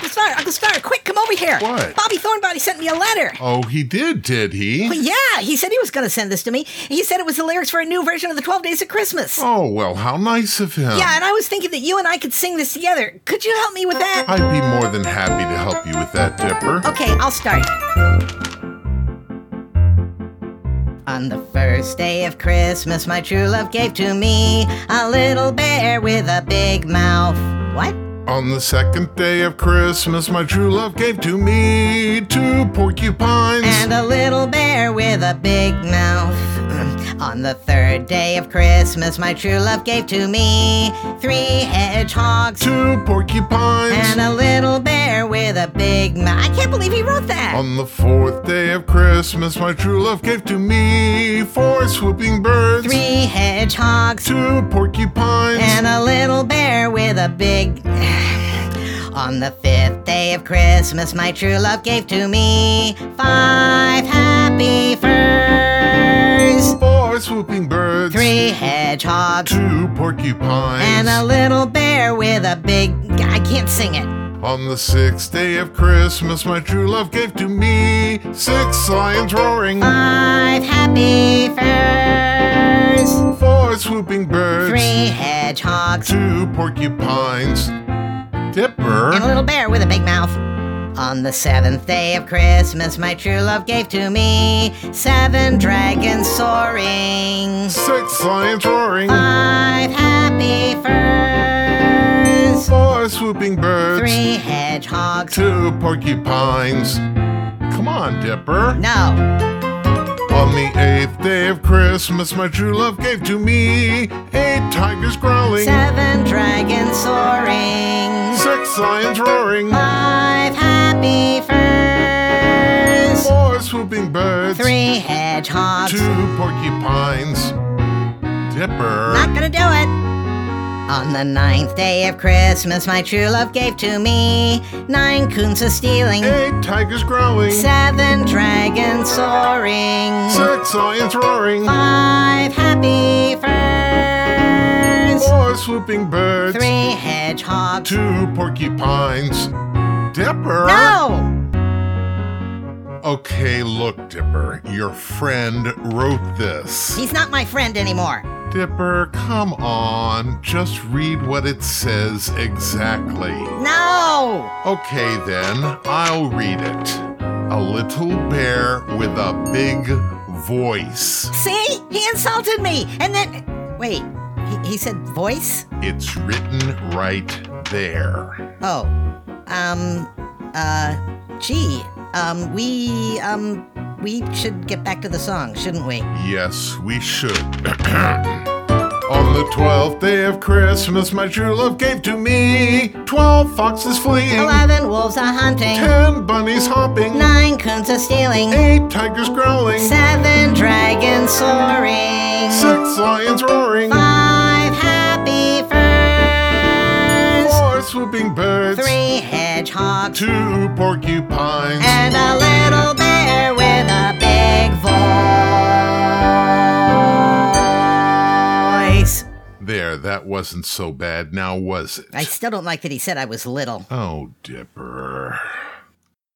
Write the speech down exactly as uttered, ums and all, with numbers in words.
Uncle Star, Uncle Star, quick, come over here. What? Bobby Thornbody sent me a letter. Oh, he did, did he? Well, yeah, he said he was going to send this to me. He said it was the lyrics for a new version of the twelve Days of Christmas. Oh, well, how nice of him. Yeah, and I was thinking that you and I could sing this together. Could you help me with that? I'd be more than happy to help you with that, Dipper. Okay, I'll start. On the first day of Christmas, my true love gave to me a little bear with a big mouth. What? On the second day of Christmas, my true love gave to me two porcupines. And a little bear with a big mouth. On the third day of Christmas, my true love gave to me three hedgehogs. Two porcupines. And a little bear with a big mouth. I can't believe he wrote that. On the fourth day of Christmas, my true love gave to me four swooping birds. Three hedgehogs. Two porcupines. And a little bear with a big... On the fifth day of Christmas, my true love gave to me five happy furs. Four swooping birds. Three hedgehogs. Two porcupines. And a little bear with a big... I can't sing it. On the sixth day of Christmas, my true love gave to me six lions roaring. Five happy furs. Four swooping birds. Three hedgehogs. Two porcupines. Dipper. And a little bear with a big mouth. On the seventh day of Christmas, my true love gave to me seven dragons soaring. Six lions roaring. Five happy furs. Four swooping birds. Three hedgehogs. Two porcupines. Come on, Dipper. No. On the eighth day of Christmas, my true love gave to me eight tigers growling. Seven dragons soaring. Six lions roaring. Five happy furs. Four swooping birds. Three hedgehogs. Two porcupines. Dipper. Not gonna do it. On the ninth day of Christmas, my true love gave to me nine coons a stealing. Eight tigers growling. Seven dragons soaring. Six lions roaring. Five happy furs. Four swooping birds. Three hedgehogs. Two porcupines. Dipper. No! Okay, look, Dipper. Your friend wrote this. He's not my friend anymore. Dipper, come on. Just read what it says exactly. No! Okay, then. I'll read it. A little bear with a big voice. See? He insulted me. And then... Wait. He, he said voice? It's written right there. Oh. Um... Uh... Gee. Um, we... Um... We should get back to the song, shouldn't we? Yes, we should. On the twelfth day of Christmas, my true love gave to me twelve foxes fleeing. Eleven wolves a hunting. Ten bunnies hopping. Nine coons a stealing. Eight tigers growling. Seven dragons soaring. Six lions roaring. Five happy furs. Four swooping birds. Three hedgehogs. Two porcupines. And a little bear with a big voice. There, that wasn't so bad, now was it? I still don't like that he said I was little. Oh, Dipper.